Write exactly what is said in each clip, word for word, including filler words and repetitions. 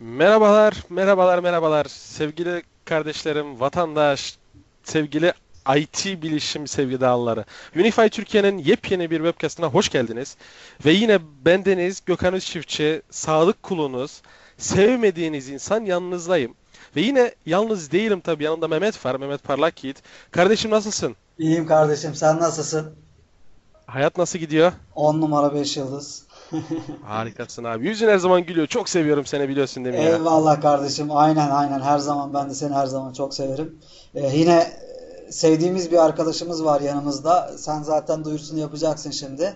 Merhabalar, merhabalar, merhabalar. Sevgili kardeşlerim, vatandaş, sevgili I T bilişim sevgidalıları. Unify Türkiye'nin yepyeni bir webcastına hoş geldiniz. Ve yine bendeniz Gökhan Çiftçi, sağlık kulunuz, sevmediğiniz insan yanınızdayım. Ve yine yalnız değilim tabii, yanımda Mehmet var, Mehmet Parlak Yiğit. Kardeşim nasılsın? İyiyim kardeşim. Sen nasılsın? Hayat nasıl gidiyor? On numara beş yıldız. Harikasın abi. Yüzün her zaman gülüyor. Çok seviyorum seni, biliyorsun değil mi ya? Eyvallah kardeşim. Aynen aynen. Her zaman ben de seni her zaman çok severim. Ee, yine e, sevdiğimiz bir arkadaşımız var yanımızda. Sen zaten duyurusunu yapacaksın şimdi.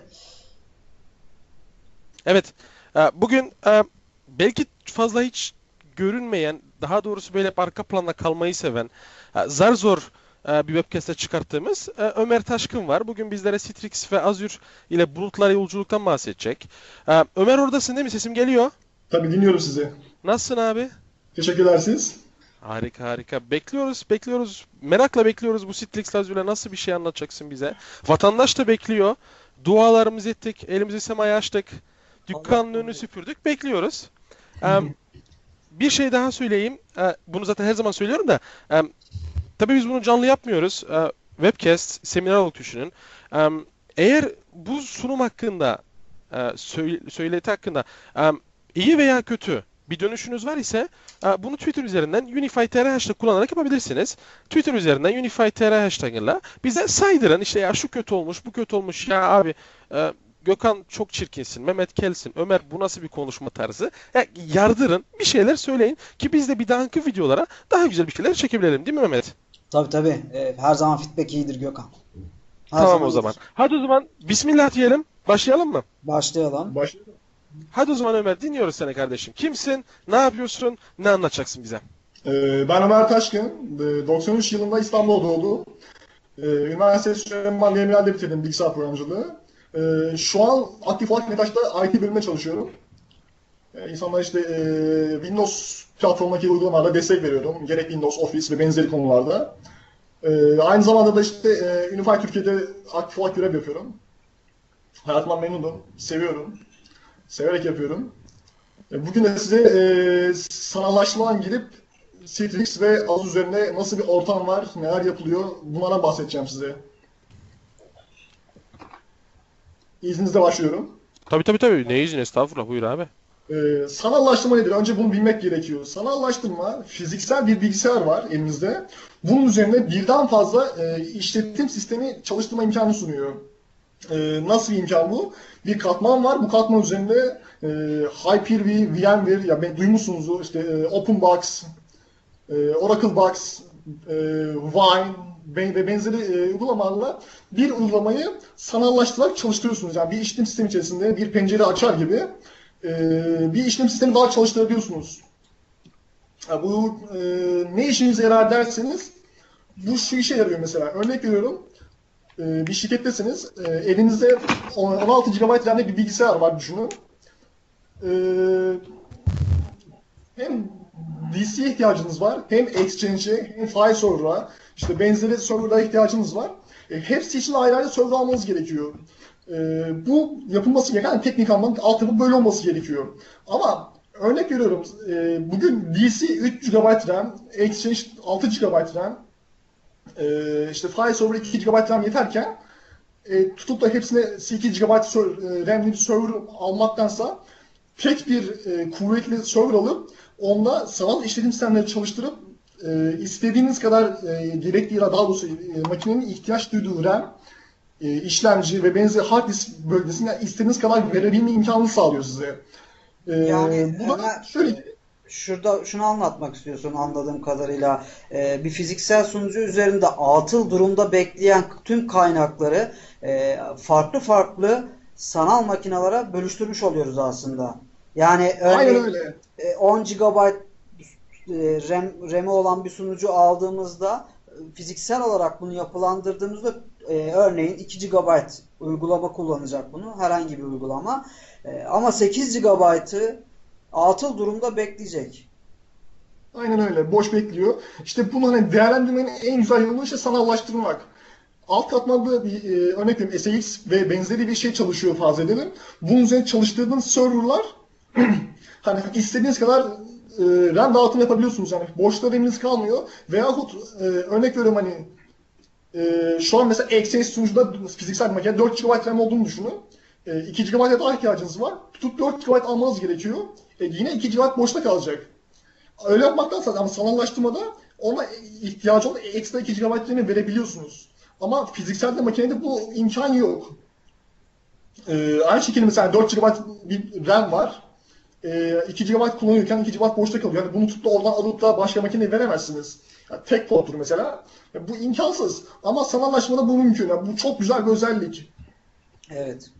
Evet. e, Bugün e, belki fazla hiç görünmeyen, daha doğrusu böyle hep arka planda kalmayı seven, e, zar zor e, bir webcast'e çıkarttığımız e, Ömer Taşkın var. Bugün bizlere Citrix ve Azure ile bulutlara yolculuktan bahsedecek. E, Ömer, oradasın değil mi? Sesim geliyor. Tabii dinliyorum sizi. Nasılsın abi? Teşekkürler siz. Harika harika. Bekliyoruz, bekliyoruz. Merakla bekliyoruz, bu Citrix Azure'la nasıl bir şey anlatacaksın bize. Vatandaş da bekliyor. Dualarımızı ettik, elimizi semaya açtık. Allah Dükkanın önünü süpürdük, bekliyoruz. Em, Bir şey daha söyleyeyim. E, Bunu zaten her zaman söylüyorum da. em, Tabii biz bunu canlı yapmıyoruz. E, Webcast, seminer olarak düşünün. Em, Eğer bu sunum hakkında, e, söyle- söyleti hakkında em, iyi veya kötü bir dönüşünüz var ise e, bunu Twitter üzerinden UnifyTR hashtag kullanarak yapabilirsiniz. Twitter üzerinden UnifyTR hashtag'ıyla bize saydırın. İşte ya şu kötü olmuş, bu kötü olmuş. Ya abi, e, Gökhan çok çirkinsin, Mehmet kelsin, Ömer bu nasıl bir konuşma tarzı. Ya yardırın, bir şeyler söyleyin ki biz de bir dahaki videolara daha güzel bir şeyler çekebilelim, değil mi Mehmet? Tabii tabii. Ee, her zaman feedback iyidir Gökhan. Her Tamam o zaman zaman. iyidir. Hadi o zaman Bismillah diyelim. Başlayalım mı? Başlayalım. Başlayalım. Hadi o zaman Ömer, dinliyoruz seni kardeşim. Kimsin? Ne yapıyorsun? Ne anlatacaksın bize? Ee, ben Ömer Taşkın. Ee, doksan üç yılında İstanbul'da doğdum. Ee, üniversite Süleyman Demirel'de bitirdim bilgisayar programcılığı. Ee, şu an aktif olarak Metaş'ta I T bölümünde çalışıyorum. Ee, insanlara işte e, Windows platformundaki uygulamalarda destek veriyorum. Gerek Windows, Office ve benzeri konularda. Ee, aynı zamanda da işte e, Unify Türkiye'de aktif olarak görev yapıyorum. Hayatımdan memnunum, seviyorum, severek yapıyorum. E, Bugün de size e, sanallaştırmadan girip Citrix ve Az üzerinde nasıl bir ortam var, neler yapılıyor bunlardan bahsedeceğim size. İzninizle başlıyorum. Tabii tabii tabii. Ne izin, estağfurullah, buyur abi. E, sanallaştırma nedir? Önce bunu bilmek gerekiyor. Sanallaştırma, fiziksel bir bilgisayar var elimizde. Bunun üzerine birden fazla e, işletim sistemi çalıştırma imkanı sunuyor. E, nasıl bir imkan bu? Bir katman var. Bu katman üzerinde e, Hyper-V, VMware, ya ben duymuşsunuzdur işte e, OpenBox, e, OracleBox, e, Wine ben- ve benzeri e, uygulamalarla bir uygulamayı sanallaştırarak çalıştırıyorsunuz. Yani bir işletim sistemi içerisinde bir pencere açar gibi e, bir işletim sistemi daha çalıştırabiliyorsunuz. Ya bu e, ne işinize yarar derseniz bu şu işe yarıyor mesela. Örnek veriyorum. E, bir şirkettesiniz. E, elinizde on altı gigabayt RAM'de bir bilgisayar var düşünün. E, hem D C'ye ihtiyacınız var, hem Exchange'e, hem file server'a, işte benzeri server'a ihtiyacınız var. E, hepsi için ayrı ayrı server almanız gerekiyor. E, bu yapılması gereken yani teknik anlamda altyapı böyle olması gerekiyor. Ama örnek veriyorum, e, bugün D C üç gigabayt RAM, Exchange altı gigabayt RAM, e, işte file server iki gigabayt RAM yeterken e, tutup da hepsine sekiz gigabayt ser- e, RAM'li bir server almaktansa tek bir e, kuvvetli server alıp onunla sanal işletim sistemleri çalıştırıp e, istediğiniz kadar e, gerektiği daha doğrusu e, makinenin ihtiyaç duyduğu RAM, e, işlemci ve benzeri hard disk bölgesine istediğiniz kadar verebilme imkanını sağlıyor size. E, Yani bu da Ömer, şöyle şurada şunu anlatmak istiyorsun anladığım kadarıyla. Ee, bir fiziksel sunucu üzerinde atıl durumda bekleyen tüm kaynakları e, farklı farklı sanal makinalara bölüştürmüş oluyoruz aslında. Yani aynen örneğin öyle. e, on gigabayt e, RAM, RAM'i olan bir sunucu aldığımızda e, fiziksel olarak bunu yapılandırdığımızda e, örneğin iki gigabayt uygulama kullanacak bunu. Herhangi bir uygulama. E, ama sekiz gigabaytı atıl durumda bekleyecek. Aynen öyle. Boş bekliyor. İşte bunu hani değerlendirmenin en güzel yolu işte sanallaştırmak. Alt katmanda bir e, örnek vereyim S A X ve benzeri bir şey çalışıyor farz edelim. Bunun üzerine çalıştırdığınız serverlar hani istediğiniz kadar e, RAM dağıtım yapabiliyorsunuz yani. Boşta RAM'iniz kalmıyor. Veyahut e, örnek veriyorum hani e, şu an mesela X S sunucuda fiziksel bir makine dört gigabayt RAM olduğunu düşünün. E, iki gigabayt daha ihtiyacınız var. Tutup dört gigabayt almanız gerekiyor. E, yine iki gigabayt boşta kalacak. Öyle yapmaktansa ama sanallaştırmada ona ihtiyacı olan ekstra iki gigabayt'ını verebiliyorsunuz. Ama fiziksel makinede bu imkan yok. Ee, aynı şekilde mesela dört gigabayt bir RAM var. Ee, iki gigabayt kullanıyorken iki gigabayt boşta kalıyor. Yani bunu tutup da oradan alıp da başka makineye veremezsiniz. Yani tek porttur mesela. Yani bu imkansız. Ama sanallaşmada bu mümkün. Yani bu çok güzel bir özellik. Evet.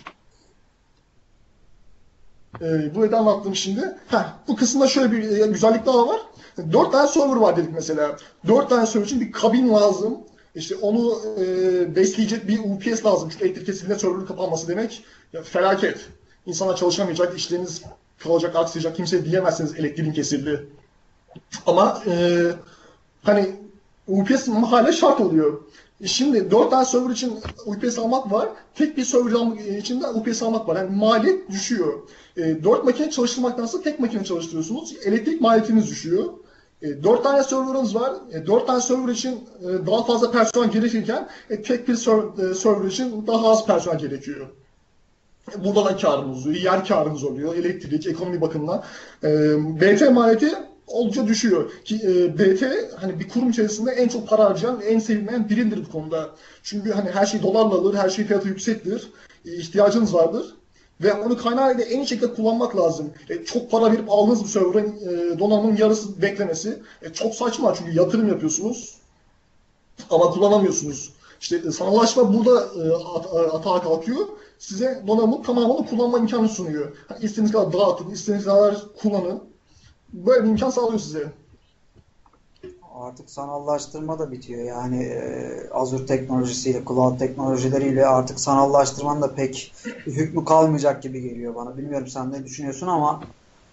Ee, burayı da anlattım şimdi. Heh, bu kısımda şöyle bir e, güzellik daha var. Dört tane server var dedik mesela. Dört tane server için bir kabin lazım. İşte onu e, besleyecek bir U P S lazım. Çünkü elektrik kesildiğinde serverın kapanması demek ya, felaket. İnsanlar çalışamayacak, işleriniz kalacak, aksayacak. Kimseye diyemezsiniz elektriğin kesildi. Ama e, hani U P S hala şart oluyor. E Şimdi dört tane server için U P S almak var. Tek bir server için de U P S almak var. Yani maliyet düşüyor. E, dört makine çalıştırmaktansa tek makine çalıştırıyorsunuz. Elektrik maliyetiniz düşüyor. E, dört tane serverınız var. E, dört tane server için e, daha fazla personel gerekirken e, tek bir ser- e, server için daha az personel gerekiyor. E, Burada da karınız oluyor, yer karınız oluyor, elektrik, ekonomi bakımından. E, B T maliyeti oldukça düşüyor. Ki e, B T hani bir kurum içerisinde en çok para harcayan, en sevilmeyen biridir bu konuda. Çünkü hani her şey dolarla alır, her şey fiyatı yüksektir, e, ihtiyacınız vardır. Ve onu kaynağıyla en iyi şekilde kullanmak lazım. E, çok para verip aldığınız bir server'ın e, donanımın yarısı beklemesi e, çok saçma çünkü yatırım yapıyorsunuz ama kullanamıyorsunuz. İşte e, sanallaşma burada e, at- atağa kalkıyor. Size donanımın tamamını kullanma imkanı sunuyor. Yani istediğiniz kadar dağıtın, istediğiniz kadar kullanın. Böyle bir imkan sağlıyor size. Artık sanallaştırma da bitiyor. Yani e, Azure teknolojisiyle, cloud teknolojileriyle artık sanallaştırmanın da pek bir hükmü kalmayacak gibi geliyor bana. Bilmiyorum sen ne düşünüyorsun ama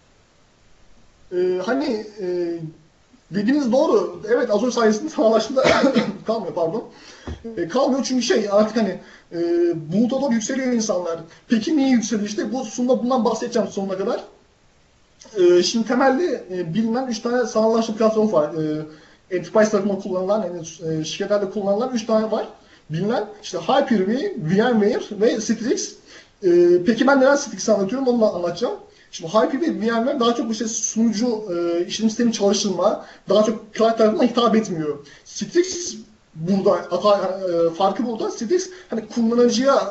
E, hani e, dediğiniz doğru. Evet Azure sayesinde sanallaşma kalmıyor pardon. E, kalmıyor çünkü şey artık hani e, buluta doğru yükseliyor insanlar. Peki niye yükseliyor işte? Bu sunumda bundan bahsedeceğim sonuna kadar. E, şimdi temelli e, bilinen üç tane sanallaşma platformu var. E, Enterprise tarafından kullanılan, yani e, şirketlerde kullanılan üç tane var. Bilinen işte Hyper-V, VMware ve Citrix. E, peki ben neden Citrix'i anlatıyorum onu da anlatacağım. Şimdi Hyper-V, VMware daha çok işte sunucu, e, işletim sistemi çalıştırma, daha çok client tarafından hitap etmiyor. Citrix burada, hata, e, farkı burada. Citrix hani kullanıcıya,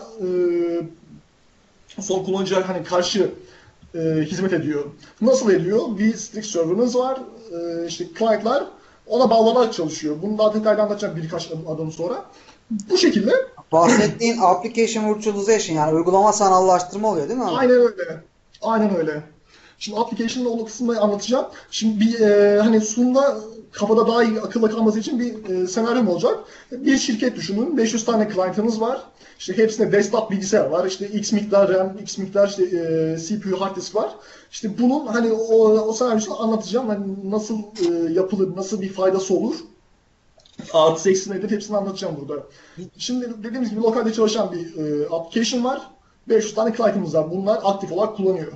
e, son kullanıcıya hani karşı e, hizmet ediyor. Nasıl ediyor? Bir Citrix server'ınız var, e, işte client'lar ona bağlanarak çalışıyor. Bunu daha detaylı anlatacağım birkaç adım sonra. Bu şekilde. bahsettiğin application virtualization yani uygulama sanallaştırma oluyor değil mi abi? Aynen öyle. Aynen öyle. Şimdi application'da o kısmını anlatacağım. Şimdi bir e, hani sunumda kafada daha iyi akılda kalması için bir e, senaryom olacak. Bir şirket düşünün. beş yüz tane client'ınız var. İşte hepsinde desktop bilgisayar var. İşte X miktar RAM, X miktar işte e, C P U, hard disk var. İşte bunun hani o, o senaryosunu anlatacağım. Hani nasıl e, yapılır, nasıl bir faydası olur. Artı eksi nedir hepsini anlatacağım burada. Şimdi dediğimiz gibi lokalde çalışan bir e, application var. beş yüz tane client'ımız var. Bunlar aktif olarak kullanıyor.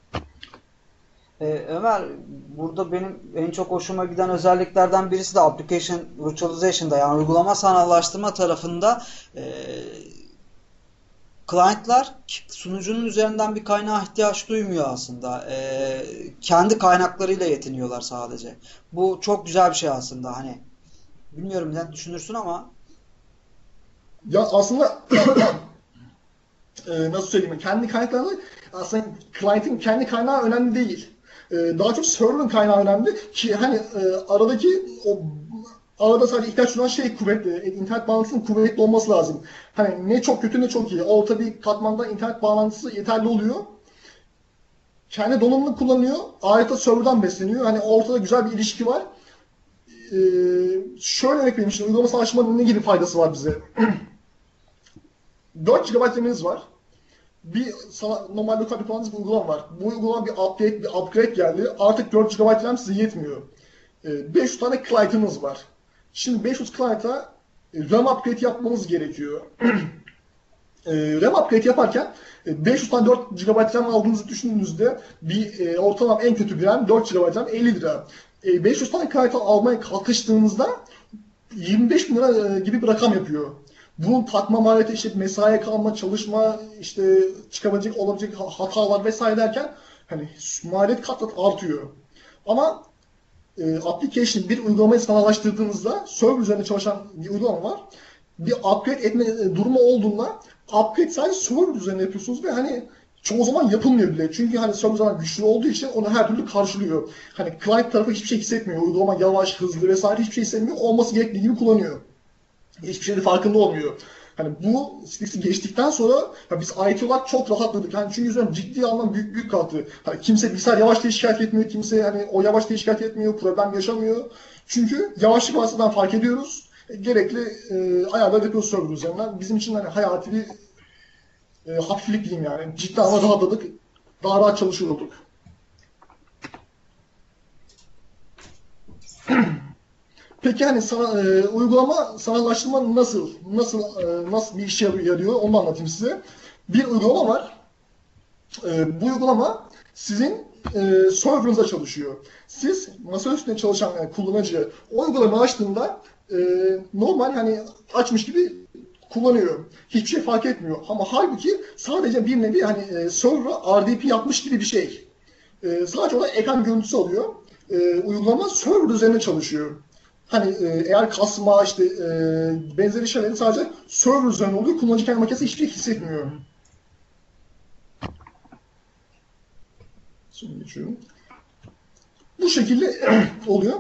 Ee, Ömer, burada benim en çok hoşuma giden özelliklerden birisi de application virtualization'da yani uygulama sanallaştırma tarafında e, client'lar sunucunun üzerinden bir kaynağa ihtiyaç duymuyor aslında. E, kendi kaynaklarıyla yetiniyorlar sadece. Bu çok güzel bir şey aslında. Hani bilmiyorum ne düşünürsün ama Ya aslında e, nasıl söyleyeyim? Kendi kaynaklarını aslında client'in kendi kaynağı önemli değil. E, daha çok server'ın kaynağı önemli ki hani e, aradaki o arada sadece ihtiyaç duyulan şey kuvvetli. E, internet bağlantısının kuvvetli olması lazım. Hani ne çok kötü ne çok iyi. Orta bir katmanda internet bağlantısı yeterli oluyor. Kendi donanımını kullanıyor. Ayrıca server'dan besleniyor. Hani ortada güzel bir ilişki var. E, şöyle örnek vereyim işte uygulama savaşmanın ne gibi faydası var bize? dört gigabayt RAM'iniz var. Bir sana normal lokal bir kullandığınız bir uygulama var. Bu uygulama bir update, bir upgrade geldi. Artık dört gigabayt RAM size yetmiyor. Ee, beş yüz tane client'ınız var. Şimdi beş yüz client'a RAM upgrade yapmanız gerekiyor. e, RAM upgrade yaparken e, beş yüz tane dört gigabayt RAM aldığınızı düşündüğünüzde bir e, ortalama en kötü bir RAM dört gigabayt RAM elli lira. E, beş yüz tane kartı almaya kalkıştığınızda yirmi beş bin lira e, gibi bir rakam yapıyor. Bunun takma maliyeti, işte mesaiye kalma, çalışma, işte çıkabilecek olabilecek hatalar vesaire derken hani maliyet kat kat artıyor. Ama e, application bir uygulamayı sanallaştırdığınızda server üzerinde çalışan bir uygulama var. Bir upgrade etme e, durumu olduğunda upgrade sadece server üzerinde yapıyorsunuz ve hani çoğu zaman yapılmıyor bile. Çünkü hani server zaman güçlü olduğu için onu her türlü karşılıyor. Hani client tarafı hiçbir şey hissetmiyor. Uygulama yavaş, hızlı vesaire hiçbir şey hissetmiyor. Olması gerektiği gibi kullanıyor. Hiçbir şeyde farkında olmuyor. Hani bu Citrix'i geçtikten sonra ya biz I T olarak çok rahatladık. Yani çünkü üzerine ciddi anlamda büyük büyük kalktı. Hani kimse bilgisayar yavaş diye şikayet etmiyor. Kimse hani o yavaş diye şikayet etmiyor. Problem yaşamıyor. Çünkü yavaşlık varsa fark ediyoruz. E, gerekli e, ayarlar yapıyoruz server üzerinden. Bizim için hani hayati bir e, hafiflik diyeyim yani. Ciddi anlamda rahatladık. Daha rahat çalışıyor olduk. Peki hani sana, e, uygulama sanallaştırma nasıl nasıl e, nasıl bir işe yarıyor onu anlatayım size. Bir uygulama var. E, bu uygulama sizin e, serverınızda çalışıyor. Siz masa üstünde çalışan yani kullanıcı o uygulamayı açtığında e, normal hani açmış gibi kullanıyor. Hiçbir şey fark etmiyor. Ama halbuki sadece bir nevi hani e, server'a R D P yapmış gibi bir şey. E, sadece orada ekran görüntüsü alıyor. E, uygulama server üzerine çalışıyor. Hani e, eğer kasma işte e, benzeri şeylerin sadece server üzerine oluyor. Kullanıcı kendi makinesi hiçbir şey hissetmiyor. Şimdi geçiyorum. Bu şekilde oluyor.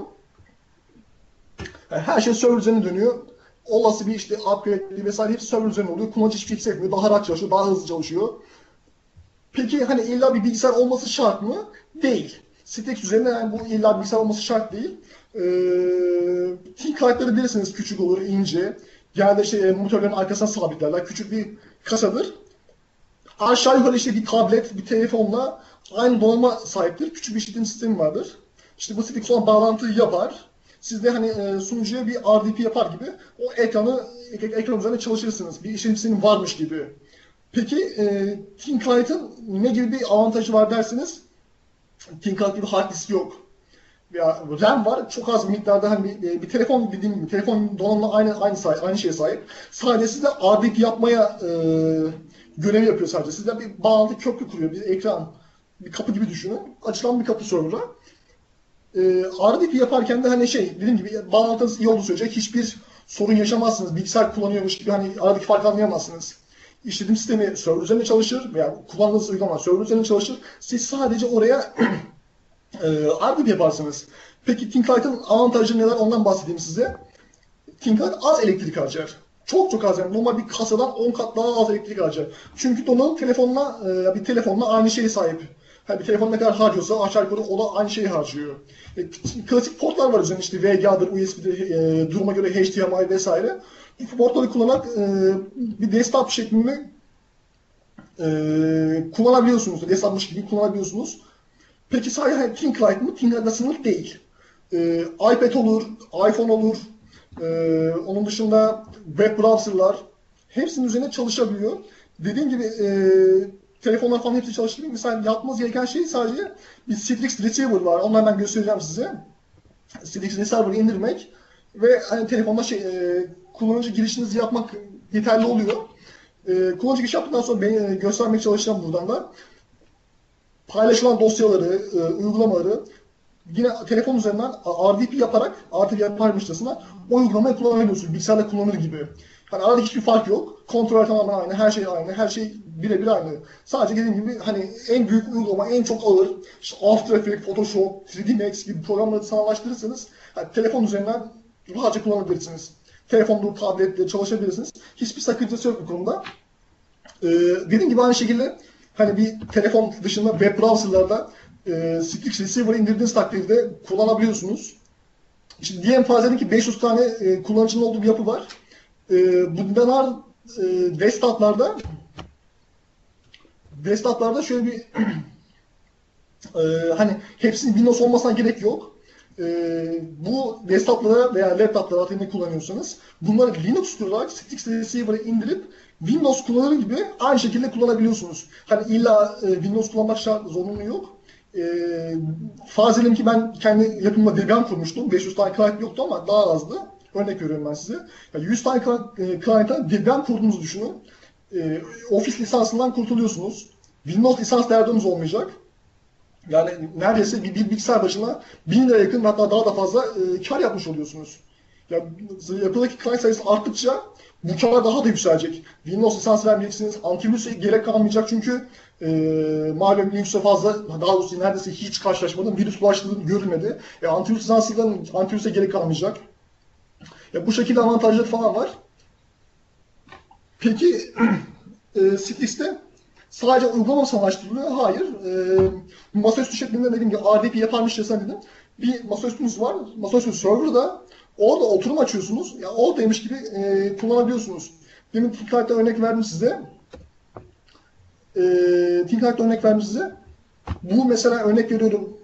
Yani her şey server üzerine dönüyor. Olası bir işte upgrade vesaire hepsi server üzerine oluyor. Kullanıcı hiçbir şey hissetmiyor. Daha rahat çalışıyor, daha hızlı çalışıyor. Peki hani illa bir bilgisayar olması şart mı? Değil. Citrix üzerinde yani bu illa bilgisayar olması şart değil. Ee, Thin kartları bilirsiniz küçük olur, ince. Genelde işte monitörlerin arkasına sabitlerler. Küçük bir kasadır. Aşağı yukarı işte bir tablet, bir telefonla aynı donanıma sahiptir. Küçük bir işletim sistemi vardır. İşte bu Citrix olan bağlantıyı yapar. Siz de hani e, sunucuya bir R D P yapar gibi o ekranı ekran üzerinde çalışırsınız. Bir işletim sistemi varmış gibi. Peki e, Thin Client'ın ne gibi bir avantajı var derseniz Thin Client gibi hard disk yok. Ya RAM var çok az bir miktarda hani bir, bir telefon dediğim gibi telefon donanımla aynı aynı sahip, aynı şeye sahip. Sadece size R D P yapmaya e, görevi yapıyor sadece. Sizde bir bağlantı köprü kuruyor, bir ekran, bir kapı gibi düşünün. Açılan bir kapı server'a. E, R D P yaparken de hani şey dediğim gibi bağlantınız iyi olduğu sürece hiçbir sorun yaşamazsınız. Bilgisayar kullanıyormuş gibi hani aradaki farkı anlayamazsınız. İşletim sistemi server üzerinde çalışır veya kullandığınız uygulama server üzerinde çalışır. Siz sadece oraya e, R D P yaparsınız. Peki Thin Client'ın avantajı neler ondan bahsedeyim size. Thin Client az elektrik harcar. Çok çok az yani normal bir kasadan on kat daha az elektrik harcar. Çünkü donanım telefonla e, bir telefonla aynı şeye sahip. Yani bir telefon ne kadar harcıyorsa aşağı yukarı o da aynı şeyi harcıyor. E, klasik portlar var üzerinde işte V G A'dır, U S B'dir, e, duruma göre H D M I vesaire. Bu portları kullanarak e, bir desktop şeklinde e, kullanabiliyorsunuz. Desktop'mış gibi kullanabiliyorsunuz. Peki sadece Thin Client mı? Thin Client'da sınır değil. E, iPad olur, iPhone olur. E, onun dışında web browser'lar hepsinin üzerine çalışabiliyor. Dediğim gibi e, telefonlar falan hepsi çalışabiliyor. Mesela yapmanız gereken şey sadece bir Citrix Receiver var. Onları ben göstereceğim size. Citrix Receiver'ı indirmek ve hani telefonda şey e, kullanıcı girişinizi yapmak yeterli oluyor. E, kullanıcı giriş yaptıktan sonra beni göstermeye çalışacağım buradan da. Paylaşılan dosyaları, e, uygulamaları yine telefon üzerinden R D P yaparak, R D P yaparmışçasına o uygulamayı kullanabiliyorsunuz. Bilgisayarda kullanır gibi. Hani arada hiçbir fark yok. Kontrol tamamen aynı, her şey aynı, her şey birebir aynı. Sadece dediğim gibi hani en büyük uygulama, en çok ağır, işte After Effects, Photoshop, üç D Max gibi programları sanallaştırırsanız hani telefon üzerinden rahatça kullanabilirsiniz. Telefonda, tablette çalışabilirsiniz. Hiçbir sakıncası yok bu konuda. Ee, dediğim gibi aynı şekilde hani bir telefon dışında web browserlarda e, Citrix Receiver'ı indirdiğiniz takdirde kullanabiliyorsunuz. İşte diyelim farz edin ki beş yüz tane e, kullanıcının olduğu bir yapı var. E, bunlar e, desktop'larda desktop'larda şöyle bir e, hani hepsinin Windows olmasına gerek yok. E, bu desktop'lara veya laptop'lara artık ne kullanıyorsanız bunları Linux olarak Citrix Receiver'ı indirip Windows kullanır gibi aynı şekilde kullanabiliyorsunuz. Hani illa e, Windows kullanmak şart, zorunlu yok. E, farz edelim ki ben kendi yapımda Debian kurmuştum. beş yüz tane client yoktu ama daha azdı. Örnek veriyorum ben size. Yani yüz tane client'a Debian kurduğunuzu düşünün. E, Office lisansından kurtuluyorsunuz. Windows lisans derdiniz olmayacak. Yani neredeyse bir, bir bilgisayar başına bin lira yakın, hatta daha da fazla e, kar yapmış oluyorsunuz. Ya, yapıdaki client sayısı arttıkça bu kar daha da yükselecek. Windows lisans vermeyeceksiniz, antivirüse gerek kalmayacak çünkü e, malum Linux'e fazla, daha doğrusu neredeyse hiç karşılaşmadım, virüs bulaştığı görülmedi. E, antivirüs lisansından antivirüse gerek kalmayacak. Ya, bu şekilde avantajları falan var. Peki e, Citrix'te sadece uygulama savaştırılıyor. Hayır. E, masaüstü şeklinde dediğim gibi R D P yaparmışçasına dedim. Bir masaüstünüz var. Masaüstü server'da orada oturum açıyorsunuz. Ya oradaymış gibi e, kullanabiliyorsunuz. Demin Tinkercad'da örnek verdim size. E, Tinkercad'da örnek verdim size. Bu mesela örnek veriyorum.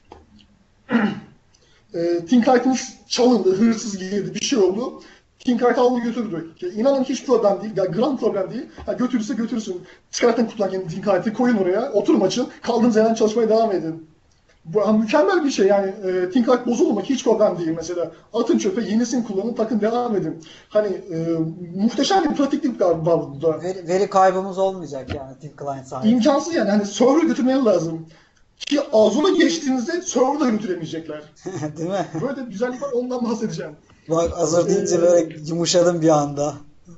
e, Tinkercad'ınız çalındı, hırsız girdi, bir şey oldu. Tinkercad aldı götürdü. İnanın hiç problem değil, yani gram problem değil. Ha, götürürse götürsün. Çıkartın kutudan kendi Tinkercad'ı koyun oraya, oturum açın, kaldığınız yerden çalışmaya devam edin. Bu yani mükemmel bir şey yani. E, Tinkercad bozulmak hiç problem değil mesela. Atın çöpe, yenisini kullanın, takın devam edin. Hani e, muhteşem bir pratiklik var burada. Veri, veri kaybımız olmayacak yani Thin Client sayesinde. İmkansız yani. Hani server götürmeleri lazım. Ki Azure'a geçtiğinizde server'da götüremeyecekler. Değil mi? Böyle bir güzellik var, ondan bahsedeceğim. Bak Azure deyince böyle yumuşadım bir anda.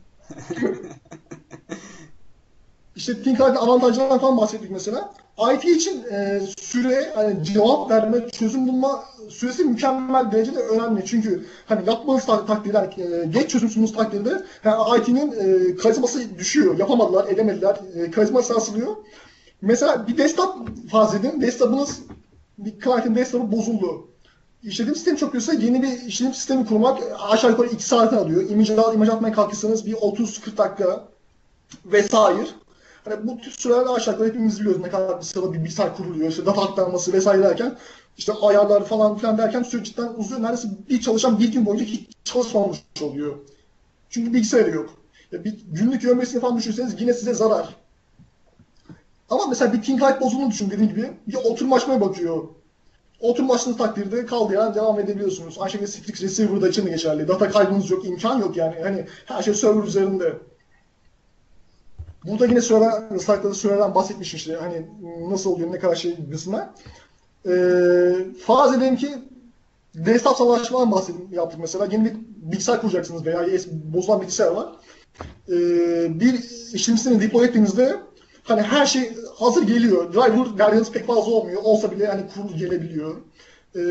İşte Tinkercad'ın avantajlarından falan bahsettik mesela. I T için e, süre, hani cevap verme, çözüm bulma süresi mükemmel derecede önemli. Çünkü hani yapmanız takdirde, yani, e, geç çözüm sunduğunuz takdirde yani I T'nin e, karizması düşüyor. Yapamadılar, edemediler. E, karizma sarsılıyor. Mesela bir desktop farz edin. Desktop'ınız, bir client'in desktop'u bozuldu. İşletim sistemi çok kötüyse yeni bir işletim sistemi kurmak aşağı yukarı iki saat alıyor. İmaj, imaj atmaya kalkırsanız bir otuz kırk dakika vesaire. Hani bu tür sürelerde aşağı yukarı hepimiz biliyoruz ne kadar bir sırada bir bilgisayar kuruluyor, işte data aktarması vesaire derken, işte ayarlar falan filan derken süre cidden uzuyor. Neredeyse bir çalışan bir gün boyunca hiç çalışmamış oluyor. Çünkü bilgisayarı yok. Ya bir günlük yövmesini falan düşünseniz yine size zarar. Ama mesela bir Tinkercad bozulduğunu düşün, dediğim gibi bir oturum açmaya bakıyor. Oturum açtığınız takdirde kaldığı yerden devam edebiliyorsunuz. Aynı şekilde Citrix Receiver'da için de geçerli. Data kaybınız yok, imkan yok yani. Hani her şey server üzerinde. Burada yine süreden, slaytlarda süreden bahsetmişim işte. Hani nasıl oluyor, ne kadar şey kısmına. Ee, farz edelim ki desktop savaşmadan bahsedin, yaptık mesela. Yeni bir bilgisayar kuracaksınız veya bozulan bilgisayar var. Ee, bir işletim sistemini deploy ettiğinizde hani her şey hazır geliyor. Driver verdiğiniz pek fazla olmuyor. Olsa bile hani kurulu gelebiliyor. Ee,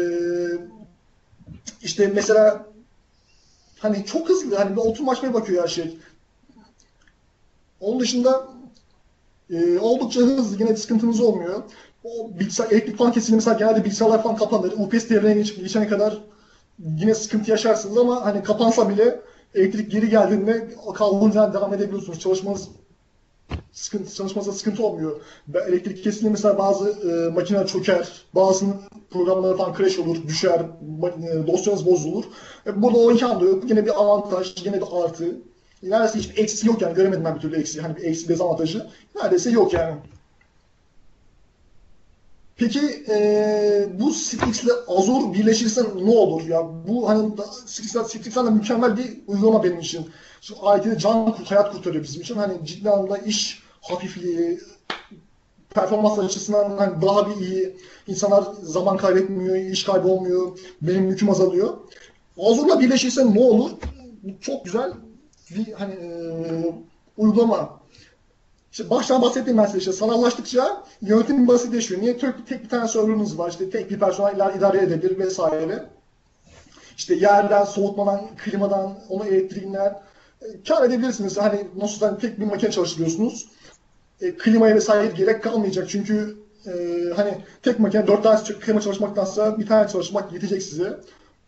işte mesela hani çok hızlı, hani bir oturum açmaya bakıyor her şey. Onun dışında e, oldukça hızlı, yine bir sıkıntınız olmuyor. O bilgisayar, elektrik falan kesildi mesela, genelde bilgisayarlar falan kapanır. U P S devreye geçip geçene kadar yine sıkıntı yaşarsınız ama hani kapansa bile elektrik geri geldiğinde kaldığınız yerden devam edebiliyorsunuz. Çalışmanız sıkıntı, çalışmanızda sıkıntı olmuyor. Elektrik kesildiğinde mesela bazı e, makineler çöker, bazı programlar falan crash olur, düşer, e, dosyanız bozulur. E, burada o imkan da yok. Yine bir avantaj, yine bir artı. Neredeyse hiçbir eksi yok yani. Göremedim ben bir türlü eksi. Hani bir eksi dezavantajı. Neredeyse yok yani. Peki e, bu Citrix ile Azure birleşirse ne olur? Ya bu hani Citrix'ten de mükemmel bir uygulama benim için. Şimdi I T'de can hayat kurtarıyor bizim için. Hani ciddi anlamda iş hafifliği, performans açısından hani daha bir iyi. İnsanlar zaman kaybetmiyor, iş kaybı olmuyor, benim yüküm azalıyor. Azure'la birleşirse ne olur? Çok güzel bir hani e, uygulama. İşte baştan bahsettiğim ben size, işte sanallaştıkça yönetim basitleşiyor. Niye? Tek, tek bir tane server'ınız var, işte tek bir personel idare edebilir vesaire. İşte yerden, soğutmadan, klimadan, onu elektriğinden e, kar edebilirsiniz. Hani nasıl hani tek bir makine çalıştırıyorsunuz. E, klimaya vesaire gerek kalmayacak çünkü e, hani tek makine dört tane klima çalışmaktansa bir tane çalışmak yetecek size.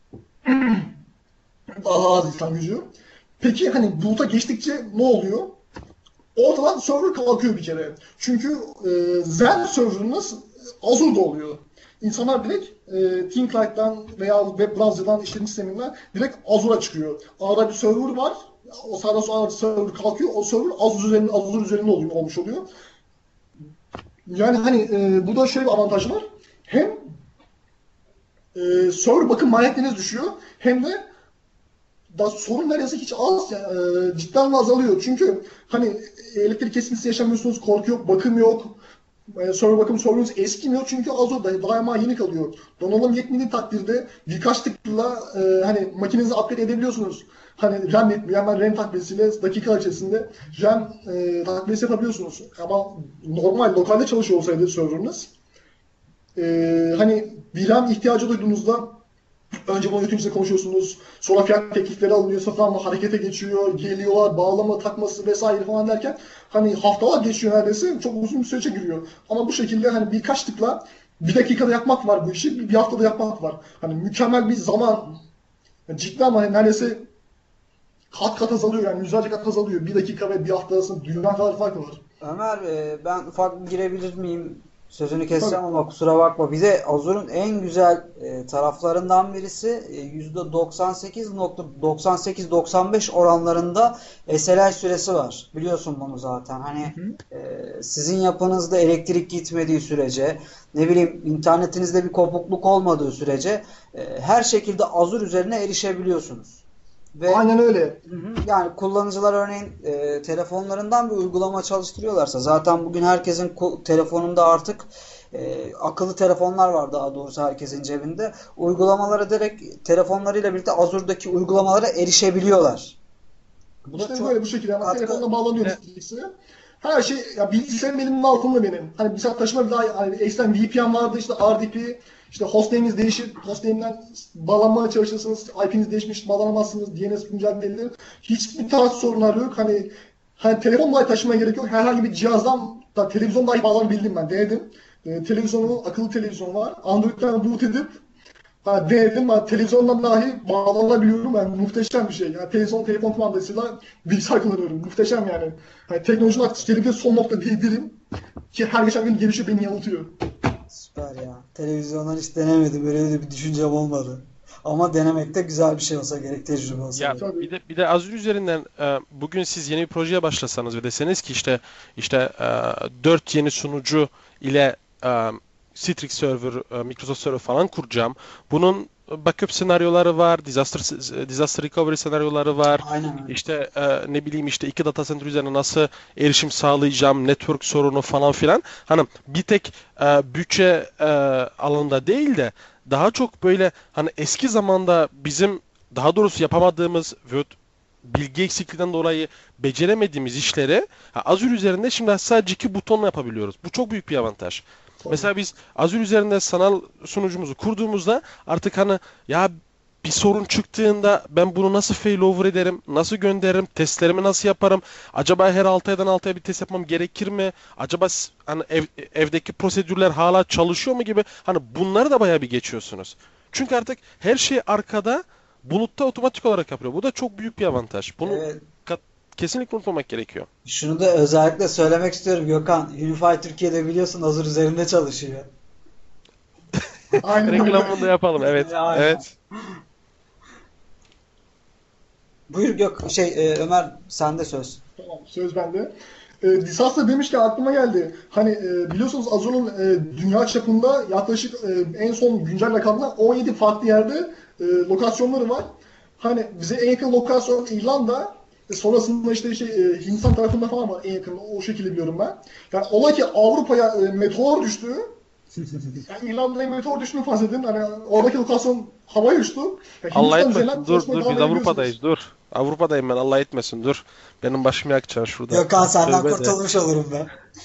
Daha az insan gücü. Peki hani buluta geçtikçe ne oluyor? Ortadan server kalkıyor bir kere. Çünkü e, Zen server'ınız Azure'da oluyor. İnsanlar direkt e, Tinkercad'dan veya web browser'dan, işletim sisteminden direkt Azure'a çıkıyor. Arada bir server var. o sağdan sonra server kalkıyor. O server Azure üzerinde, Azure üzerinde oluyor, olmuş oluyor. Yani hani e, burada şöyle bir avantaj var. Hem e, server bakım maliyetleriniz düşüyor. Hem de da sorun neredeyse hiç az yani, e, cidden azalıyor. Çünkü hani elektrik kesintisi yaşamıyorsunuz, korku yok, bakım yok. E, server bakım sorunuz eskimiyor çünkü Azure'da daima yeni kalıyor. Donanım yetmediği takdirde birkaç tıkla e, hani makinenizi upgrade edebiliyorsunuz. Hani RAM yetmiyor, hemen RAM takviyesiyle dakika içerisinde RAM e, takviyesi yapabiliyorsunuz. Ama normal lokalde çalışıyor olsaydı serverınız e, hani V RAM ihtiyacı duyduğunuzda önce bunu yöneticisiyle konuşuyorsunuz. Sonra fiyat teklifleri alınıyor, satın alma harekete geçiyor, geliyorlar, bağlama takması vesaire falan derken hani haftalar geçiyor neredeyse. Çok uzun bir sürece giriyor. Ama bu şekilde hani birkaç tıkla bir dakikada yapmak var bu işi, bir haftada yapmak var. Hani mükemmel bir zaman. Yani ciddi ama hani neredeyse kat kat azalıyor yani yüzlerce kat azalıyor. Bir dakika ve bir hafta arasında dünya kadar fark var. Ömer, e, ben ufak bir girebilir miyim? Sözünü keseceğim Tabii. ama kusura bakma. Bir de Azure'un en güzel e, taraflarından birisi e, yüzde doksan sekiz nokta doksan sekiz doksan beş oranlarında S L I süresi var. Biliyorsun bunu zaten. Hani e, sizin yapınızda elektrik gitmediği sürece, ne bileyim internetinizde bir kopukluk olmadığı sürece e, her şekilde Azure üzerine erişebiliyorsunuz. Ve Aynen öyle. Hı hı. Yani kullanıcılar örneğin e, telefonlarından bir uygulama çalıştırıyorlarsa, zaten bugün herkesin ku- telefonunda artık e, akıllı telefonlar var, daha doğrusu herkesin cebinde. Uygulamalara direkt telefonlarıyla birlikte Azure'daki uygulamalara erişebiliyorlar. Bu da İşte çok böyle bu şekilde. Ama katkı. telefonla bağlanıyor Netflix'e. Her şey, ya bilgisayarım elimin altında benim. Hani bilgisayar taşıma bir daha hani ekstrem V P N vardı, işte R D P, işte hostname'iniz değişir. Hostname'den bağlanmaya çalışırsınız. I P'niz değişmiş, bağlanamazsınız. D N S güncellenebilir. Hiçbir tarz sorunlar yok. Hani hani telefon dahi taşımaya gerek yok. Herhangi bir cihazdan da televizyon dahi bağlanabildim ben. Denedim. Ee, televizyonu, akıllı televizyon var. Android'den boot edip ha, denedim. Ha, televizyondan dahi bağlanabiliyorum. Yani muhteşem bir şey. Yani televizyon, telefon kumandasıyla bilgisayar kullanıyorum. Muhteşem yani. Hani teknolojinin aktifleri son nokta diyebilirim. Ki her geçen gün gelişiyor, beni yanıltıyor. Süper ya. Televizyondan hiç denemedim. Böyle de bir düşüncem olmadı. Ama denemek de güzel bir şey olsa gerek, tecrübe olsa Ya gerek. Tabii. bir de bir de Azure üzerinden e, bugün siz yeni bir projeye başlasanız ve deseniz ki işte işte e, dört yeni sunucu ile e, Citrix Server, e, Microsoft Server falan kuracağım. Bunun backup senaryoları var, disaster disaster recovery senaryoları var. Aynen öyle. İşte e, ne bileyim işte iki data center üzerine nasıl erişim sağlayacağım, network sorunu falan filan. Hani bir tek e, bütçe e, alanında değil de daha çok böyle hani eski zamanda bizim daha doğrusu yapamadığımız ve bilgi eksikliğinden dolayı beceremediğimiz işleri ha, Azure üzerinde şimdi sadece iki butonla yapabiliyoruz. Bu çok büyük bir avantaj. Tabii. Mesela biz Azure üzerinde sanal sunucumuzu kurduğumuzda artık hani ya bir sorun çıktığında ben bunu nasıl failover ederim, nasıl gönderirim, testlerimi nasıl yaparım, acaba her altı aydan altı aya bir test yapmam gerekir mi, acaba s- hani ev- evdeki prosedürler hala çalışıyor mu gibi hani bunları da bayağı bir geçiyorsunuz. Çünkü artık her şey arkada bulutta otomatik olarak yapıyor. Bu da çok büyük bir avantaj. Bunu Evet. kat- kesinlikle unutmamak gerekiyor. Şunu da özellikle söylemek istiyorum Gökhan. Unify Türkiye'de biliyorsun Azure üzerinde çalışıyor. Aynen öyle. Reklamını da yapalım. Evet. Aynen. Evet. Buyur Gök şey e, Ömer, sende söz. Tamam, söz bende. E, Disaster demişken aklıma geldi. Hani e, biliyorsunuz Azure'un e, dünya çapında yaklaşık e, en son güncel rakamda on yedi farklı yerde e, lokasyonları var. Hani bize en yakın lokasyon İrlanda, e, sonrasında işte şey e, Hindistan tarafında falan var en yakın, o şekilde biliyorum ben. Yani ola ki Avrupa'ya e, meteor düştü. Yani İrlanda'ya meteor düştüğünü farz edin. Hani oradaki lokasyon havaya uçtu. Ya Allah Hindistan üzerinden etmesin. Dur çalışmaya dur devam biz edebiliyorsunuz. Avrupa'dayız. Dur. Avrupa'dayım ben. Allah etmesin. Dur. Benim başımı yakacaksın şurada. Gökhan, senden Tövbe de. kurtulmuş olurum ben.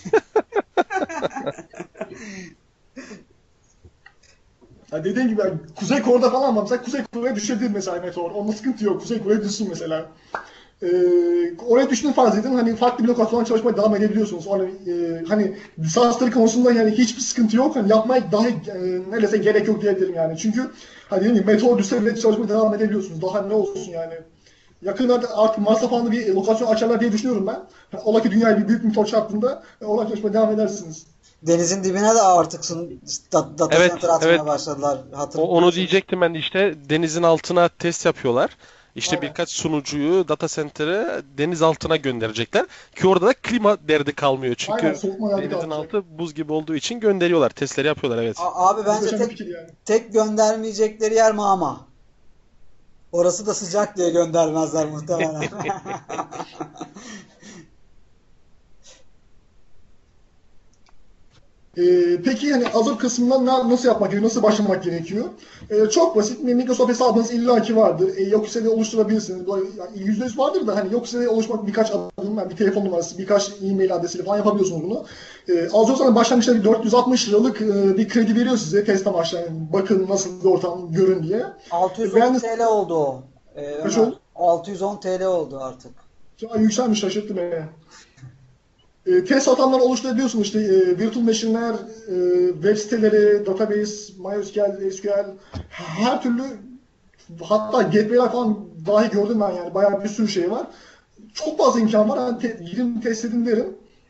Ya dediğin gibi yani Kuzey Kore'de falan var. Mesela Kuzey Kore'ye düşebilir mesela meteor. Onda sıkıntı yok. Kuzey Kore'ye düşsün mesela. Ee, oraya düştüğünü farz edin. Hani farklı bir lokasyonda çalışmaya devam edebiliyorsunuz. Hani, e, hani disaster konusunda yani hiçbir sıkıntı yok. Hani yapmaya dahi e, neredeyse gerek yok diyebilirim yani. Çünkü hani dediğim gibi meteor düşse bile çalışmaya devam edebiliyorsunuz. Daha ne olsun yani. Yakınlarda artık Mars'a falan da bir lokasyon açarlar diye düşünüyorum ben. Yani ola ki dünyaya bir büyük bir meteor çarptığında e, oraya çalışmaya devam edersiniz. Denizin dibine de artık sun, da- data Evet. center atmaya Evet. başladılar. O, onu Hatırlıyorsunuz. diyecektim ben de işte denizin altına test yapıyorlar. İşte Aynen. birkaç sunucuyu data center'ı deniz altına gönderecekler. Ki orada da klima derdi kalmıyor. Aynen, Çünkü soğutma geldi denizin kalmayacak. altı buz gibi olduğu için gönderiyorlar. Testleri yapıyorlar, evet. A- abi bence Muhteşem bir tek fikir yani. tek göndermeyecekleri yer Mama. Orası da sıcak diye göndermezler muhtemelen. Ee, peki hani Azure kısmından na- nasıl yapmak gerekiyor, nasıl başlamak gerekiyor? Ee, çok basit. Microsoft hesabınız illaki vardır. Ee, yok ise de oluşturabilirsiniz. Bu- yani yüzde yüz vardır da hani yok ise de oluşmak birkaç adım, yani bir telefon numarası, birkaç e-mail adresiyle falan yapabiliyorsunuz bunu. Ee, Azure sana başlangıçta bir dört yüz altmış liralık e, bir kredi veriyor size test amaçlı. Yani bakın nasıl bir ortam görün diye. Ee, altı yüz on beğendiniz T L oldu o. Ee, kaç Ömer. oldu? altı yüz on T L oldu artık. Ya yükselmiş, şaşırttı beni. E, test atanları oluşturabiliyorsun işte e, virtual machine'ler, e, web siteleri, database, MySQL, S Q L, her türlü, hatta gateway'ler falan dahi gördüm ben, yani bayağı bir sürü şey var. Çok fazla imkan var. Yani te, gidin test edin derim.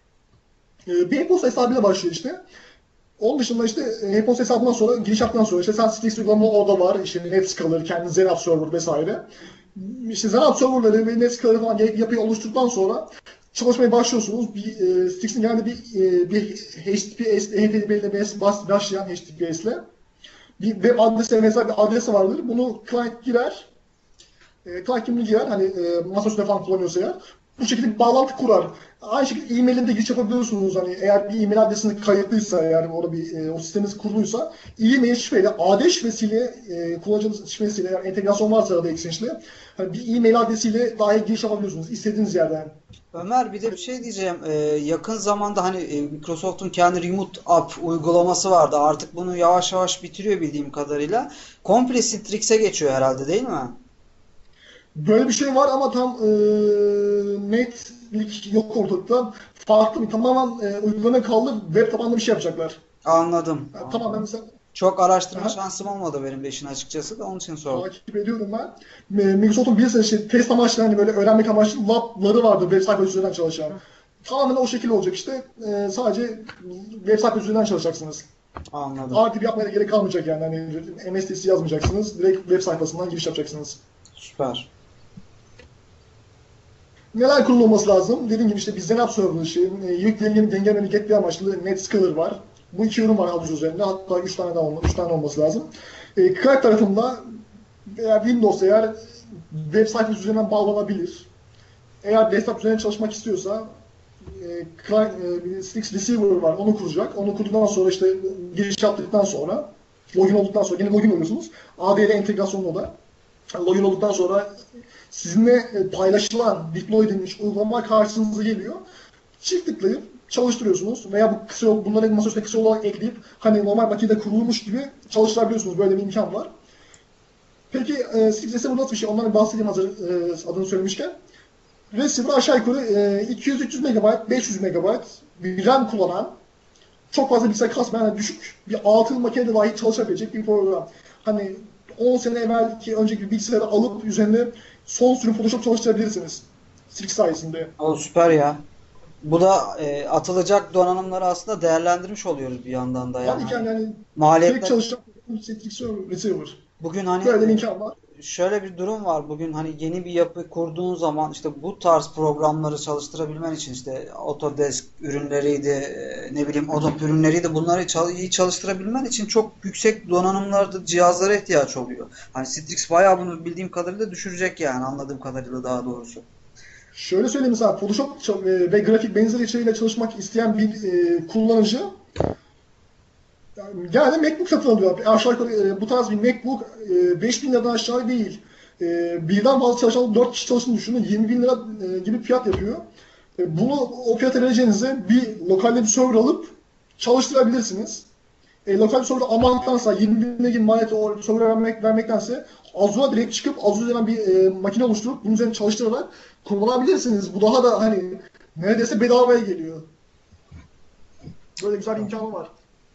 E, bir e-posta hesabıyla başlıyor işte. Onun dışında işte e, e-posta hesabından sonra, giriş yaptıktan sonra işte sen Citrix uygulama orada var. İşte NetScaler, kendi Zenap Server vesaire. İşte Zenap Server'ları ve NetScaler'ı falan gerekli yapıyı oluşturduktan sonra çalışmaya başlıyorsunuz. Bir e, Citrix'in genelde bir e, bir H T T P S, H T T P ile bas- başlayan H T T P S'le bir web adresi mesela bir adresi vardır. Bunu client girer. E, takibini girer. Hani e, masaüstünde falan kullanıyorsa eğer. Bu şekilde bir bağlantı kurar. Aynı şekilde e-mail'inde giriş yapabiliyorsunuz. Hani eğer bir e-mail adresiniz kayıtlıysa, yani orada bir e, o sisteminiz kuruluysa e-mail şifreyle, A D şifresiyle, e, kullanıcınız şifresiyle, yani entegrasyon varsa arada Exchange'le hani bir e-mail adresiyle dahi giriş yapabiliyorsunuz istediğiniz yerden. Ömer bir de bir şey diyeceğim. Ee, yakın zamanda hani e, Microsoft'un kendi Remote App uygulaması vardı. Artık bunu yavaş yavaş bitiriyor bildiğim kadarıyla. Komple Citrix'e geçiyor herhalde değil mi? Böyle bir şey var ama tam e, net bir yok ortalıkta. Farklı bir tamamen e, uygulama kaldı. Web tabanlı bir şey yapacaklar. Anladım. Yani tamamen Anladım. mesela. Çok araştırma Aha. şansım olmadı benim de işin açıkçası da onun için sordum. Takip ediyorum ben. E, Microsoft'un bir şey, test amaçlı, hani böyle öğrenmek amaçlı labları vardı web sayfası üzerinden çalışan. Tamamen o şekilde olacak işte. E, sadece web sayfası üzerinden çalışacaksınız. Anladım. R T B yapmaya da gerek kalmayacak yani. Hani M S D C yazmayacaksınız. Direkt web sayfasından giriş yapacaksınız. Süper. Neler kurulması lazım? Dediğim gibi işte bir Zenap Server işi, e, yük dengeleme, dengeleme getiri amaçlı NetScaler var. Bu iki ürün var havuz üzerinde. Hatta üç tane daha olma, üç tane olması lazım. E, Crack tarafında eğer Windows eğer web sayfası üzerinden bağlanabilir. Eğer desktop üzerinde çalışmak istiyorsa e, client, e, bir Citrix Receiver var. Onu kuracak. Onu kurduktan sonra işte giriş yaptıktan sonra login olduktan sonra yine login oluyorsunuz. A D ile entegrasyonlu da. Login olduktan sonra sizinle e, paylaşılan, deploy edilmiş uygulama karşınıza geliyor. Çift tıklayıp çalıştırıyorsunuz veya bu kısa yol, bunları masaüstüne kısa yol olarak ekleyip hani normal makinede kurulmuş gibi çalıştırabiliyorsunuz. Böyle bir imkan var. Peki e, Citrix Receiver nasıl bir şey? Ondan bir bahsedeyim hazır e, adını söylemişken. Receiver aşağı yukarı e, iki yüz üç yüz megabayt, beş yüz megabayt bir RAM kullanan, çok fazla bilgisayar kasmayan, yani düşük bir altın makinede dahi çalışabilecek bir program. Hani on sene evvelki önceki bir bilgisayarı alıp üzerinde son sürüm Photoshop çalıştırabilirsiniz. Citrix sayesinde. O süper ya. Bu da e, atılacak donanımları aslında değerlendirmiş oluyoruz bir yandan da yani. Tabii ki Hani yani direkt maliyetler çalışacak Citrix Receiver. bugün hani Böyle bir e, imkan var. şöyle bir durum var. Bugün hani yeni bir yapı kurduğun zaman işte bu tarz programları çalıştırabilmen için işte Autodesk ürünleriydi, e, ne bileyim Adobe ürünleriydi bunları çal- iyi çalıştırabilmen için çok yüksek donanımlarda cihazlara ihtiyaç oluyor. Hani Citrix bayağı bunu bildiğim kadarıyla düşürecek yani anladığım kadarıyla daha doğrusu. Şöyle söyleyeyim, mesela Photoshop ça- e, ve grafik benzeri içeriğiyle çalışmak isteyen bir e, kullanıcı yani genelde MacBook satın alıyor. Aşağı yukarı e, bu tarz bir MacBook e, beş bin liradan aşağı değil. E, birden fazla çalışan dört kişi çalıştığını düşünün. yirmi bin lira e, gibi fiyat yapıyor. E, bunu o fiyata vereceğinize bir lokalde bir server alıp çalıştırabilirsiniz. E, lokal bir server almaktansa yirmi bin lira gibi maliyeti o server vermek, vermektense Azure'a direkt çıkıp Azure üzerinden bir e, makine oluşturup bunun üzerine çalıştırarak kullanabilirsiniz. Bu daha da hani neredeyse bedavaya geliyor. Böyle güzel bir imkanı var.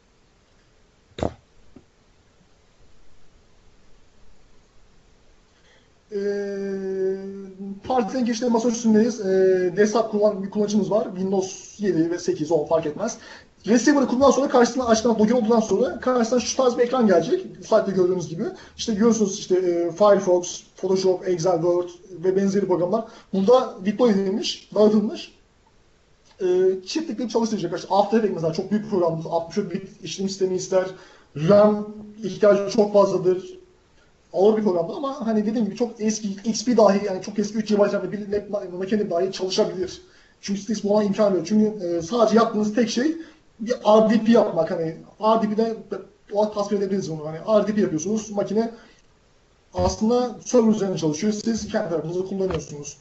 E, Partiden geçtiğinde masa üstündeyiz. E, desktop kullan bir kullanıcımız var. Windows yedi ve sekiz on fark etmez. Receiver'ı kurulan sonra karşısına açılan login olduktan sonra karşısına şu tarz bir ekran gelecek. Slide'de gördüğünüz gibi. İşte görüyorsunuz işte e, Firefox, Photoshop, Excel, Word ve benzeri programlar burada deploy edilmiş, dağıtılmış. E, çift tıklayıp çalıştıracak. İşte After Effects mesela çok büyük bir programdır. altmış dört bit işlem sistemi ister. RAM ihtiyacı çok fazladır. Ağır bir programdı ama hani dediğim gibi çok eski X P dahi yani çok eski üç gigabayt RAM bir lap makine dahi çalışabilir. Çünkü size buna imkan veriyor. Çünkü e, sadece yaptığınız tek şey bir R D P yapmak. Hani R D P'de o tasvir edebiliriz onu. Hani R D P yapıyorsunuz. Makine aslında server üzerine çalışıyor. Siz kendi tarafınızı kullanıyorsunuz.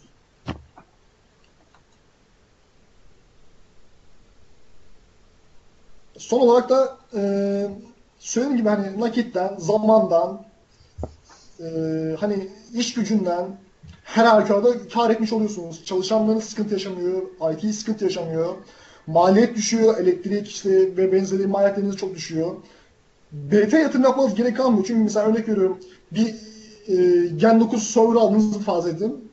Son olarak da e, söylediğim gibi hani nakitten, zamandan, e, hani iş gücünden her halükarda kar etmiş oluyorsunuz. Çalışanlarınız sıkıntı yaşamıyor, I T sıkıntı yaşamıyor. Maliyet düşüyor, elektrik işte ve benzeri maliyetleriniz çok düşüyor. B T yatırım yapmanız gerek kalmıyor. Çünkü mesela örnek veriyorum bir e, Gen dokuz server aldığınızı farz edin.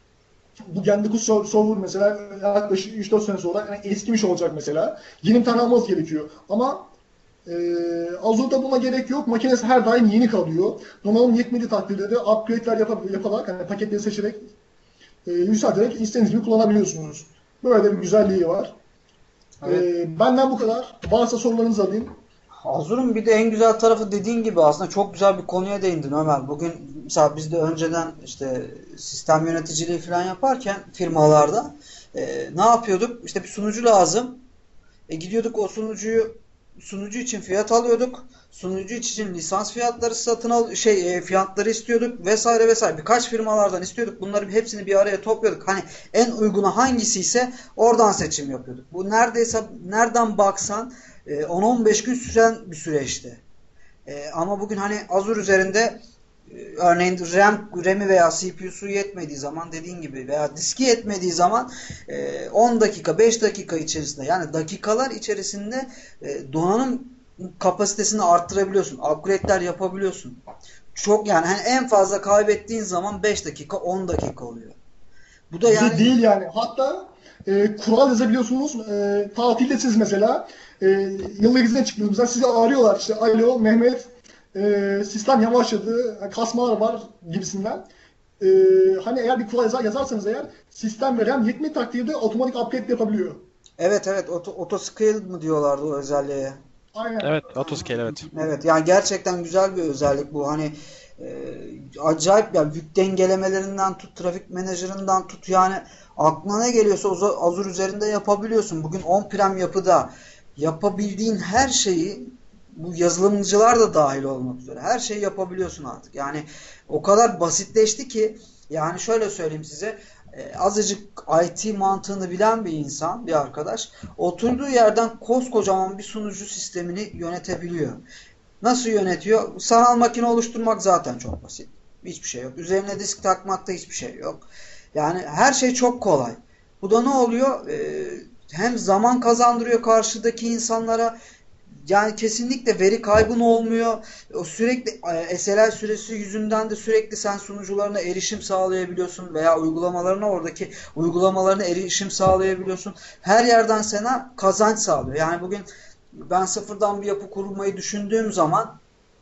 Bu Gen dokuz server mesela yaklaşık üç dört sene sonra yani eskimiş olacak mesela. Yeni bir tane almanız gerekiyor. Ama e, Azure'da buna gerek yok. Makinesi her daim yeni kalıyor. Donanım yetmediği takdirde de upgrade'ler yap yaparak, yani paketleri seçerek, e, yükselterek istediğiniz gibi kullanabiliyorsunuz. Böyle bir güzelliği var. Evet. E, benden bu kadar. Varsa sorularınızı alayım. Azure'un bir de en güzel tarafı dediğin gibi aslında çok güzel bir konuya değindin Ömer. Bugün mesela biz de önceden işte sistem yöneticiliği falan yaparken firmalarda e, ne yapıyorduk? İşte bir sunucu lazım. E, gidiyorduk o sunucuyu sunucu için fiyat alıyorduk. Sunucu için lisans fiyatları satın al şey e, fiyatları istiyorduk vesaire vesaire. Birkaç firmalardan istiyorduk. Bunların hepsini bir araya topluyorduk. Hani en uygunu hangisi ise oradan seçim yapıyorduk. Bu neredeyse nereden baksan on on beş gün süren bir süreçti. E, ama bugün hani Azure üzerinde e, örneğin RAM, RAM'i veya C P U'su yetmediği zaman dediğin gibi veya diski yetmediği zaman e, on dakika beş dakika içerisinde yani dakikalar içerisinde e, donanım kapasitesini arttırabiliyorsun. Upgrade'ler yapabiliyorsun. Çok yani hani en fazla kaybettiğin zaman beş dakika on dakika oluyor. Bu da yani De değil yani. Hatta e, kural yazabiliyorsunuz. E, tatildesiniz mesela. E, yıllık izne çıktınız. Mesela sizi arıyorlar. İşte alo Mehmet e, sistem yavaşladı. Kasmalar var gibisinden. E, hani eğer bir kural yazar, yazarsanız eğer sistem ve RAM yetmediği takdirde otomatik upgrade yapabiliyor. evet evet auto, autoscale mı diyorlardı o özelliğe. Aynen. Evet, autoscale evet. Evet yani gerçekten güzel bir özellik bu. Hani e, acayip ya yük dengelemelerinden tut, trafik menajerinden tut yani aklına ne geliyorsa o Azure üzerinde yapabiliyorsun. Bugün on-prem yapıda yapabildiğin her şeyi bu yazılımcılar da dahil olmak üzere her şeyi yapabiliyorsun artık. Yani o kadar basitleşti ki yani şöyle söyleyeyim size e, azıcık I T mantığını bilen bir insan, bir arkadaş oturduğu yerden koskocaman bir sunucu sistemini yönetebiliyor. Nasıl yönetiyor? Sanal makine oluşturmak zaten çok basit. Hiçbir şey yok. Üzerine disk takmakta hiçbir şey yok. Yani her şey çok kolay. Bu da ne oluyor? Ee, hem zaman kazandırıyor karşıdaki insanlara. Yani kesinlikle veri kaybın olmuyor. O sürekli e, S L A süresi yüzünden de sürekli sen sunucularına erişim sağlayabiliyorsun veya uygulamalarına oradaki uygulamalarına erişim sağlayabiliyorsun. Her yerden sana kazanç sağlıyor. Yani bugün ben sıfırdan bir yapı kurmayı düşündüğüm zaman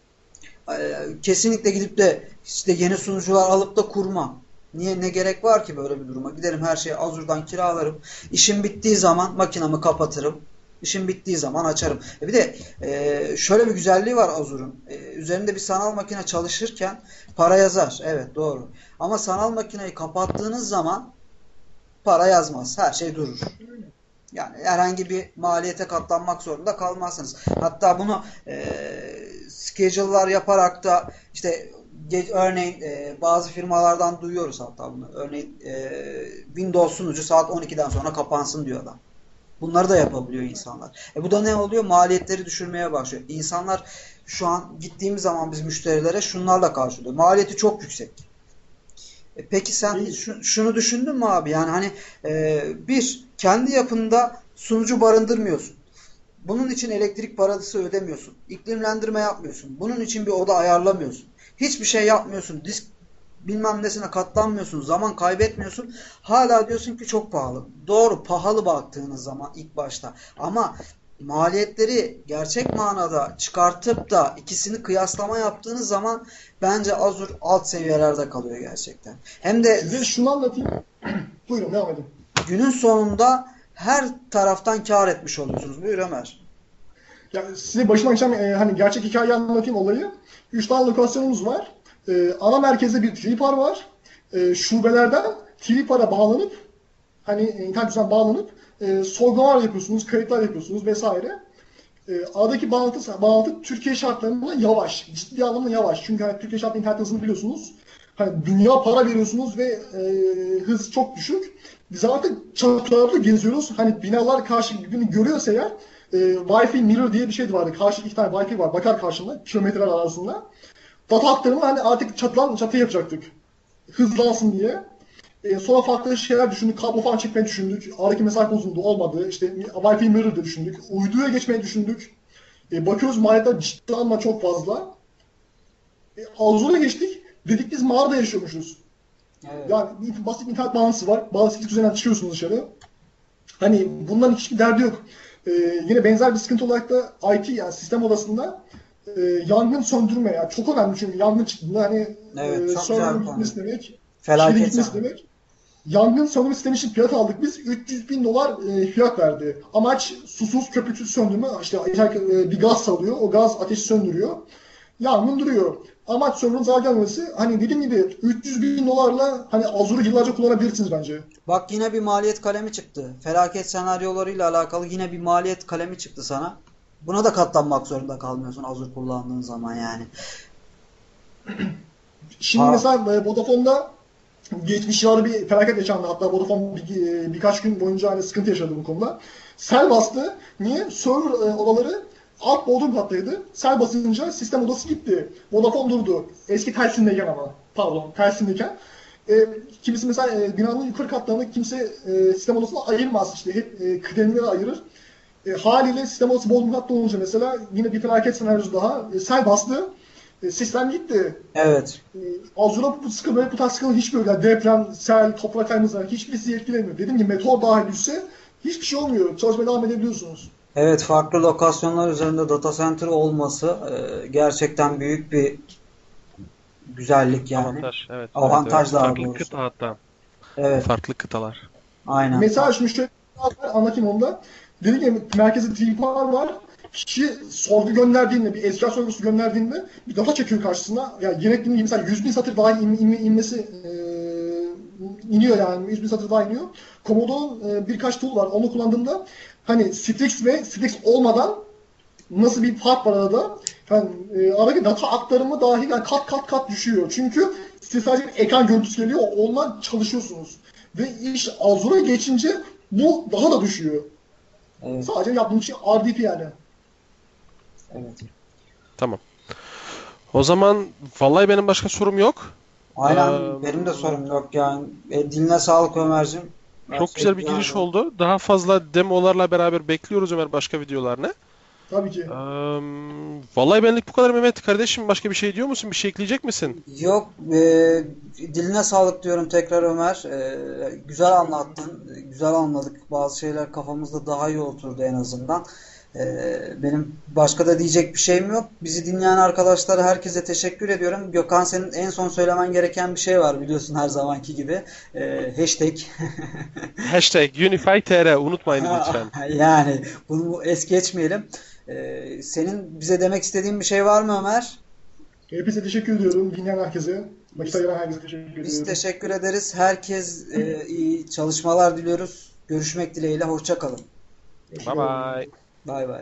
e, kesinlikle gidip de işte yeni sunucular alıp da kurmam. Niye ne gerek var ki böyle bir duruma? Giderim her şeyi Azure'dan kiralarım. İşim bittiği zaman makinamı kapatırım. İşim bittiği zaman açarım. E bir de e, şöyle bir güzelliği var Azure'un. E, üzerinde bir sanal makine çalışırken para yazar. Evet doğru. Ama sanal makineyi kapattığınız zaman para yazmaz. Her şey durur. Yani herhangi bir maliyete katlanmak zorunda kalmazsınız. Hatta bunu e, schedule'lar yaparak da işte örneğin e, bazı firmalardan duyuyoruz hatta bunu. Örneğin e, Windows sunucu saat on ikiden sonra kapansın diyor adam. Bunları da yapabiliyor insanlar. E bu da ne oluyor? Maliyetleri düşürmeye başlıyor. İnsanlar şu an gittiğimiz zaman biz müşterilere şunlarla karşılıyor. Maliyeti çok yüksek. E peki sen şu, şunu düşündün mü abi? Yani hani e, bir kendi yapında sunucu barındırmıyorsun. Bunun için elektrik parası ödemiyorsun. İklimlendirme yapmıyorsun. Bunun için bir oda ayarlamıyorsun. Hiçbir şey yapmıyorsun. Disk bilmem nesine katlanmıyorsun. Zaman kaybetmiyorsun. Hala diyorsun ki çok pahalı. Doğru pahalı baktığınız zaman ilk başta. Ama maliyetleri gerçek manada çıkartıp da ikisini kıyaslama yaptığınız zaman bence Azure alt seviyelerde kalıyor gerçekten. Hem de Size şunu anlatayım. Buyurun devam edin. günün sonunda her taraftan kâr etmiş oluyorsunuz. Buyur Ömer. Yani size başından geçen e, hani gerçek hikayeyi anlatayım olayı. Üç tane lokasyonumuz var. E, ana merkezde bir tripar var. E, şubelerden tripara bağlanıp hani e, internet üzerinden bağlanıp e, sorgulamalar yapıyorsunuz, kayıtlar yapıyorsunuz vesaire. E, aradaki bağlantı, bağlantı Türkiye şartlarında yavaş. Ciddi anlamda yavaş. Çünkü hani Türkiye şartlarında internet hızını biliyorsunuz. Hani dünya para veriyorsunuz ve e, hız çok düşük. Biz artık çatılarda geziyoruz. Hani binalar karşı birbirini görüyorsa eğer e, Wi-Fi mirror diye bir şey vardı. Karşı iki tane Wi-Fi var. Bakar karşında. Kilometreler arasında. Data aktarımı hani artık çatıdan çatıya yapacaktık. Hızlansın diye. E, sonra farklı şeyler düşündük. Kablo falan çekmeyi düşündük. Aradaki mesafe uzundu. Olmadı. İşte Wi-Fi mirror da düşündük. Uyduya geçmeyi düşündük. E, bakıyoruz maliyetler ciddi ama çok fazla. E, Azure'a geçtik. Dedik biz mağarada yaşıyormuşuz. Evet. Yani bir basit internet bağlantısı var. Bağlantı üzerinden çıkıyorsunuz dışarı. Hani bunların hiçbir derdi yok. Ee, yine benzer bir sıkıntı olarak da I T yani sistem odasında e, yangın söndürme yani çok önemli çünkü yangın çıktığında hani Evet, e, çok güzel server'ın bir konu. gitmesi demek, şeyin Felaket gitmesi yani. demek. Yangın söndürme sistemi için fiyat aldık biz. üç yüz bin dolar e, fiyat verdi. Amaç susuz köpüksüz söndürme. İşte e, bir gaz salıyor. O gaz ateşi söndürüyor. Yangın duruyor. Amaç sorunun zarar gelmemesi. Hani dediğim gibi üç yüz bin dolarla hani Azure'u yıllarca kullanabilirsiniz bence. Bak yine bir maliyet kalemi çıktı. Felaket senaryolarıyla alakalı yine bir maliyet kalemi çıktı sana. Buna da katlanmak zorunda kalmıyorsun Azure kullandığın zaman yani. Şimdi Ha, mesela e, Vodafone'da geçmiş yıllarda bir felaket yaşandı. Hatta Vodafone bir, e, birkaç gün boyunca hani sıkıntı yaşadı bu konuda. Sel bastı. Niye? Server e, odaları alt bodrum kattaydı. Sel basınca sistem odası gitti. Vodafone durdu. Eski Telsin'deyken ama. Pardon, Telsin'deyken. E, kimisi mesela e, binanın yukarı katlarında kimse e, sistem odasını ayırmaz. İşte hep e, kıdemlileri ayırır. E, haliyle sistem odası bodrum katta olunca mesela yine bir felaket senaryosu daha. E, sel bastı. E, sistem gitti. evet. Ee, Azura bu sıkı böyle bu tarz sıkıntı hiç böyle yani deprem, sel, toprak kayması hiçbirisi etkilemiyor. Dediğim gibi meteor dahi düşse hiçbir şey olmuyor. Çalışmaya devam edebiliyorsunuz. Evet, farklı lokasyonlar üzerinde data center olması e, gerçekten büyük bir güzellik yani. Avantaj, evet, evet, evet. Avantaj daha Farklı doğrusu. kıta hatta. Evet, Farklı kıtalar. aynen. Mesela şunu şöyle anlatayım onu da. Dediğim gibi merkezde tripar var. Kişi sorgu gönderdiğinde, bir S Q L sorgusu gönderdiğinde bir data çekiyor karşısına. Yani gerektiğinde mesela yüz bin satır daha in, in, inmesi e, iniyor yani. yüz bin satır daha iniyor. Commodore'un e, birkaç tool var. Onu kullandığımda hani Strix ve Strix olmadan nasıl bir fark var arada? Yani e, aradaki data aktarımı dahi yani kat kat kat düşüyor. Çünkü size sadece bir ekran görüntüsü geliyor. Ondan çalışıyorsunuz. Ve iş Azure'a geçince bu daha da düşüyor. Evet, Sadece yaptığımız şey R D P yani. evet. Tamam. O zaman vallahi benim başka sorum yok. Aynen, Eee, benim de sorum yok yani. E, diline sağlık Ömer'cim. Her Çok şey güzel bir güzeldi. giriş oldu. Daha fazla demolarla beraber bekliyoruz Ömer başka videolarını. Tabii ki. Eee, Vallahi benlik bu kadar Mehmet kardeşim. Başka bir şey diyor musun? Bir şey ekleyecek misin? Yok, e, diline sağlık diyorum tekrar Ömer. E, güzel anlattın, güzel anladık. Bazı şeyler kafamızda daha iyi oturdu en azından. E, benim başka da diyecek bir şeyim yok. Bizi dinleyen arkadaşlara herkese teşekkür ediyorum. Gökhan, senin en son söylemen gereken bir şey var biliyorsun her zamanki gibi. E, hashtag. Hashtag UnifyTR unutmayın lütfen. Yani bunu es geçmeyelim. E, senin bize demek istediğin bir şey var mı Ömer? Hepinize teşekkür ediyorum. Dinleyen herkese. Vakit Biz, ayıran herkese teşekkür biz ediyorum. teşekkür ederiz. Herkes e, iyi çalışmalar diliyoruz. Görüşmek dileğiyle. Hoşça kalın. Bye Hoşçakalın. bye. Bay bay.